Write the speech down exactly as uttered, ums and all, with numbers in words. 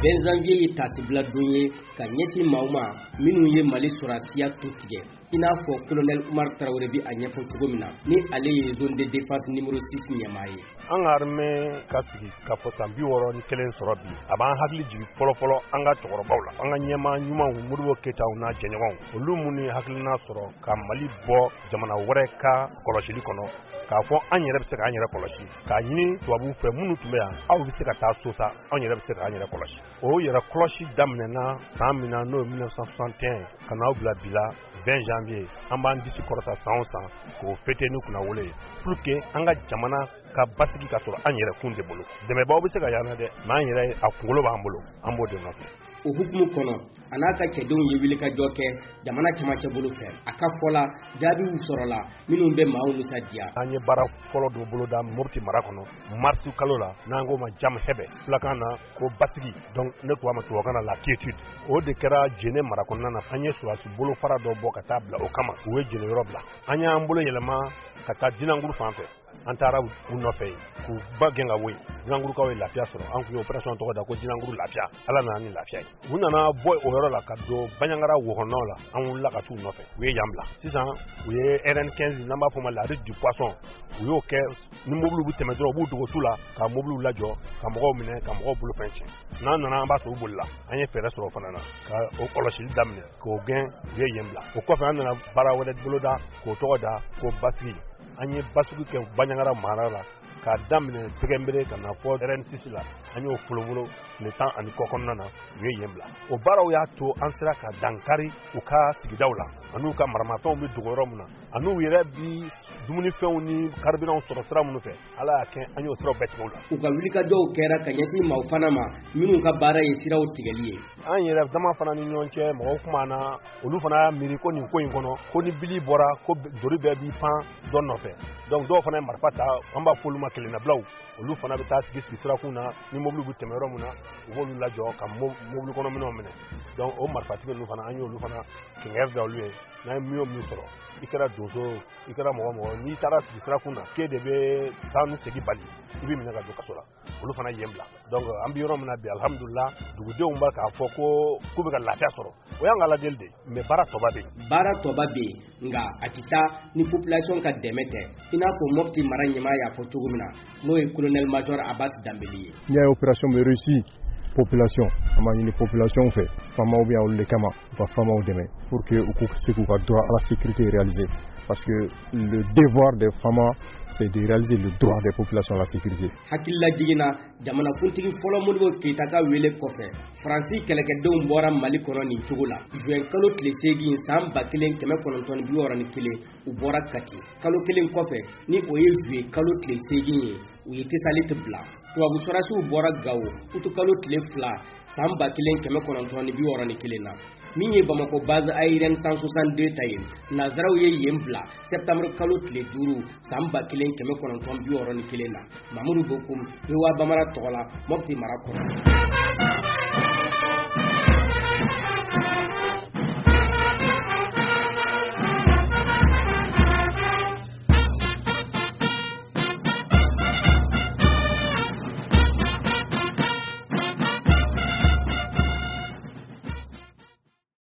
vingt janvier ye tasibila don ye ka ɲɛti maaw ma minnu ye Mali sɔrɔsiya tu tigɛ i n'a fɔ colonel Umar Tarawele bi a ɲɛfɔ cogo min na ni ale ye zone de défense numéro six ɲɛmaa ye. An ka armée ka sigi ka fɔ san bi wɔɔrɔ ni kelen sɔrɔ bi a b'an hakili jigin fɔlɔfɔlɔ an ka cɛkɔrɔbaw la an ka ɲɛmaa ɲumanw Modibo Keyitaw n'a jɛɲɔgɔnw olu minnu ye hakilina sɔrɔ ka Mali bɔ jamana wɛrɛ ka kɔlɔsili kɔnɔ k'a fɔ an yɛrɛ bɛ se k'an yɛrɛ kɔlɔsi k'a ɲini tubabuw fɛ minnu tun bɛ yan aw bɛ se ka taa so sa anw yɛrɛ bɛ se k'an yɛrɛ kɔlɔsi o yɛrɛ kɔlɔsi daminɛna san min na n'o ye mille neuf cent soixante et un ka n'aw bila bi la vingt janvier an b'an disi kɔrɔta san o san k'o fêter ni kunnawolo ye pour que an ka jamana ka basigi ka sɔrɔ an yɛrɛ kun de bolo dɛmɛbaw bɛ se ka yan dɛ mais an yɛrɛ a kunkolo b'an bolo an b'o de nɔfɛ. O hukumu kɔnɔ a n'a ka cɛdenw ye wili ka jɔ kɛ jamana camancɛ bolo fɛ a ka fɔ la jaabiw sɔrɔla minnu bɛ maaw nisadiya. An ye baara fɔlɔ dɔ boloda Mopti mara kɔnɔ mars kalo la n'an k'o ma jam hɛbɛ filakan na ko basigi donc ne ko a ma tubabukan na la quiétude o de kɛra Jene mara kɔnɔna na an ye sɔrɔsi bolo fara dɔ bɔ ka taa bila o kama u ye Jene yɔrɔ bila an y'an bolo yɛlɛma ka taa Dinanguru fan fɛ an taara u nɔfɛ yen k'u ba gɛn ka bɔ yen Dinangurukaw ye lafiya sɔrɔ an tun ye opération tɔgɔ da ko Dinanguru lafiya ala nana ni lafiya ye u nana bɔ o yɔrɔ la ka don Baɲangara wokɔnɔnaw la an wulila ka t'u nɔfɛ u ye yan bila sisan u ye R N quinze n'an b'a fɔ ma la route du poisson u y'o kɛ ni mobiliw bɛ tɛmɛ dɔrɔn u b'u dogo tu la ka mobiliw lajɔ ka mɔgɔw minɛ ka mɔgɔw bolofɛn tiɲɛ n'an nana an b'a sɔrɔ u bolila an ye fɛɛrɛ sɔrɔ o fana na ka o kɔlɔsili daminɛ k'o gɛn u ye yen bila o kɔfɛ an nana baara wɛrɛ boloda k'o tɔgɔ da ko basigi an ye basugu kɛ Baɲangara mara la k'a daminɛ tɛgɛnbere ka na fɔ R N six la an y'o folofolo tile tan ani kɔ kɔnɔna na u ye yen bila o baaraw y'a to an sera ka dankari u ka sigidaw la an'u ka maramafɛnw bɛ dogo yɔrɔ min na an'u yɛrɛ bi dumunifɛnw ni carburant sɔrɔ sira minnu fɛ ala y'a kɛ an y'o siraw bɛɛ tigɛ u la. U ka wulikajɔw kɛra ka ɲɛsin maaw fana ma minnu ka baara ye siraw tigɛli ye. An yɛrɛ dama fana ni ɲɔgɔn cɛ mɔgɔw kuma na olu fana y'a miiri ko nin ko in kɔnɔ ko ni bili bɔra ko dori bɛɛ b'i pan dɔ nɔfɛ donc dɔw fana ye marifa ta an b'a fɔ olu ma kelennabilaw olu fana bɛ taa sigi sigi sirakun na ni mobiliw bɛ tɛmɛ yɔrɔ min na u b'olu lajɔ ka mobili kɔnɔ minɛnw minɛ donc o marifatigi ninnu fana an y'olu fana kɛngɛri da olu ye n'an ye million min sɔrɔ i kɛra donso i kɛra mɔgɔ mɔgɔ n'i taara sigi sirakun na k'e de bɛ taa ni segin bali i bɛ minɛ ka don kaso la olu fana yen bila donc an bɛ yɔrɔ min na bi alhamdulillah dugudenw b'a k'a fɔ ko k'u bɛ ka lafiya sɔrɔ o y'an ka lajɛli de mais baara tɔba bɛ yen. Baara tɔba bɛ yen nka a tɛ taa ni population ka dɛmɛ tɛ i n'a fɔ Mopti mara ɲɛmaa y'a fɔ cogo min na n'o ye colonel major Abbas Dambeli ye. N'i y'a ye opération bɛ réussi population an b'a ɲini population fɛ faamaw bɛ yan olu de kama u ka faamaw dɛmɛ pour que u k'u se k'u ka droit à la sécurité réaliser parce que le devoir des famas c'est de réaliser le droit des populations à la sécurité. Hakilila jiginna jamanakuntigi fɔlɔ Modibo Keyita ka wele kɔfɛ Faransi kɛlɛkɛdenw bɔra Mali kɔnɔ nin cogo la juin kalo tile seegin san ba kelen kɛmɛ kɔnɔntɔn ni bi wɔɔrɔ ni kelen u bɔra Kati kalo kelen kɔfɛ ni o ye juillet kalo tile seegin ye u ye Tesalite bila tubabu sɔrasiw bɔra Gawo utu kalo tile fila san ba kelen kɛmɛ kɔnɔntɔn ni bi wɔɔrɔ ni kelen na min ye Bamako base aérienne cent soixante-deux ta ye nazaraw ye yen bila septembre kalo tile duuru san ba kelen kɛmɛ kɔnɔntɔn bi wɔɔrɔ ni kelen na Mamudu Bokum Rewa Bamara tɔgɔ la Mopti mara kɔnɔ.